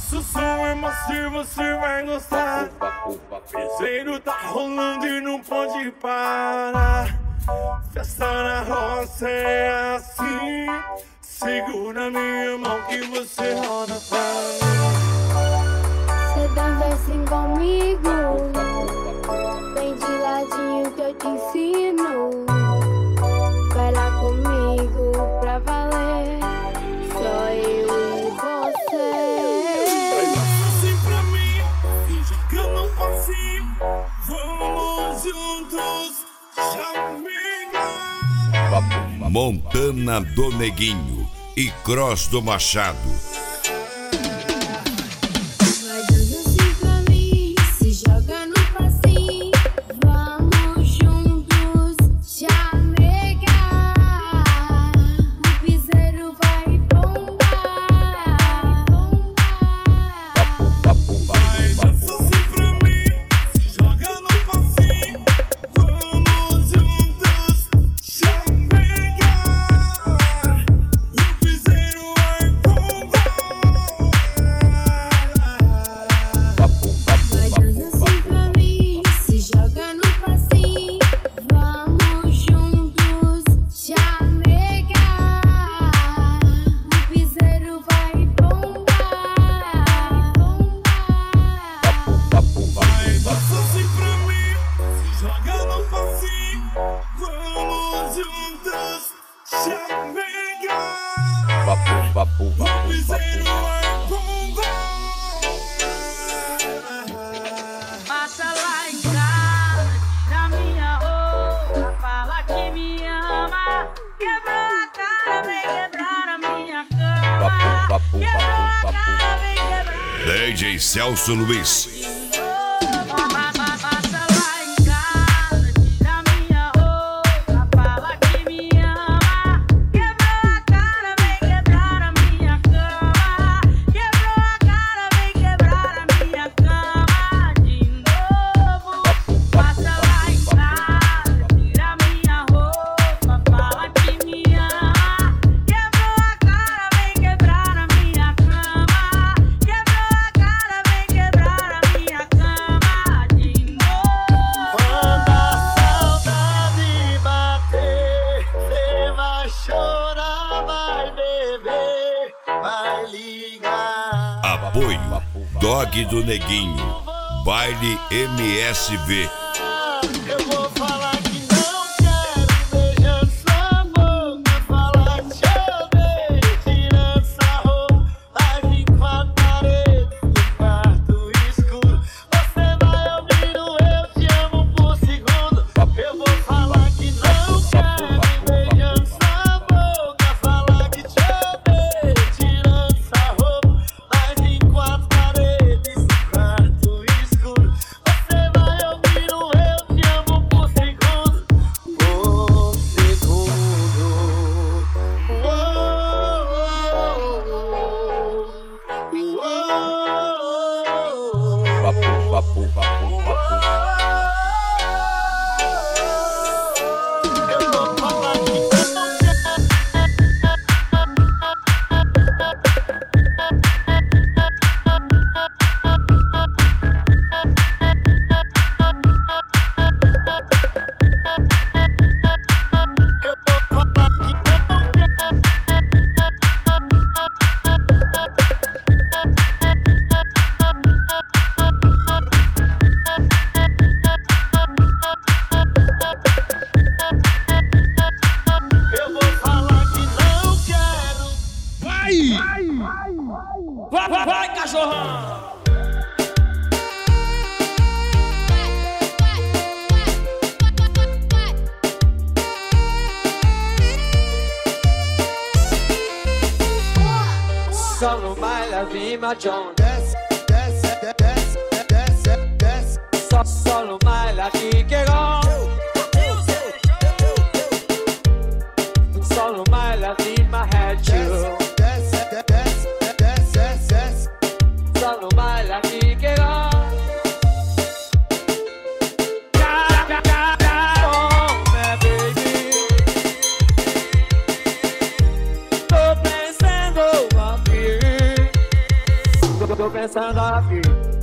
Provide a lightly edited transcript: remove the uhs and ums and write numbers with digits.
Nosso som é macio, você vai gostar. Piseiro tá rolando e não pode parar. Festa na roça é assim. Segura minha mão que você roda pra mim. Cê dança assim comigo. Vem de ladinho que eu te ensino. Vai lá comigo pra valer. Só eu e você. Dança assim pra mim, se jogando um passinho. Vamos juntos, chamiga. Montana do Neguinho e Cross do Machado. Passa lá em casa, da minha roupa, fala que me ama. Quebrou a cara, vem quebrar a minha cama. Quebrou a cara, vem quebrar. DJ Celso Luiz. Apoio Dog do Neguinho, Baile MSV. Eu vou falar que não quero beijar sua boca, falar que te odeio, tirando essa roupa, em quatro paredes, no quarto escuro. Você vai ouvir o eu te amo por segundo. Eu vou falar que não quero beijar sua boca, falar que te odeio, tirando essa roupa, em quatro paredes, no quarto escuro. Você vai ouvir o eu te amo por segundo. Por segundo. Eu vou falar que não Vai, cachorrão! Só no baile vi John. Só no baile aqui que só no baile vi my head you. Só no baile aqui que tô pensando aqui.